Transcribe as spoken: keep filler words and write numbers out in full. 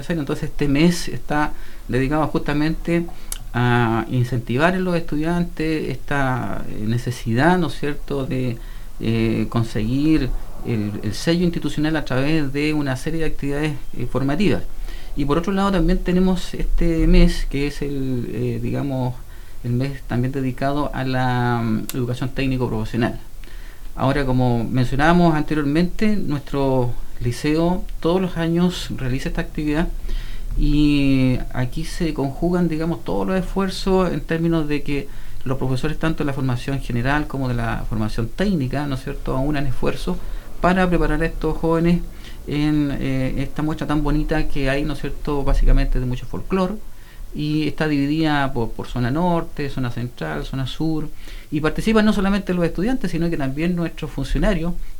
Entonces este mes está dedicado justamente a incentivar en los estudiantes esta necesidad, ¿no es cierto?, de eh, conseguir el, el sello institucional a través de una serie de actividades eh, formativas. Y por otro lado también tenemos este mes que es el, eh, digamos, el mes también dedicado a la um, educación técnico profesional. Ahora, como mencionábamos anteriormente, nuestro liceo todos los años realiza esta actividad y aquí se conjugan, digamos, todos los esfuerzos en términos de que los profesores, tanto de la formación general como de la formación técnica, ¿no es cierto?, aunan esfuerzos para preparar a estos jóvenes en eh, esta muestra tan bonita que hay, ¿no es cierto?, básicamente de mucho folclore, y está dividida por, por zona norte, zona central, zona sur, y participan no solamente los estudiantes, sino que también nuestros funcionarios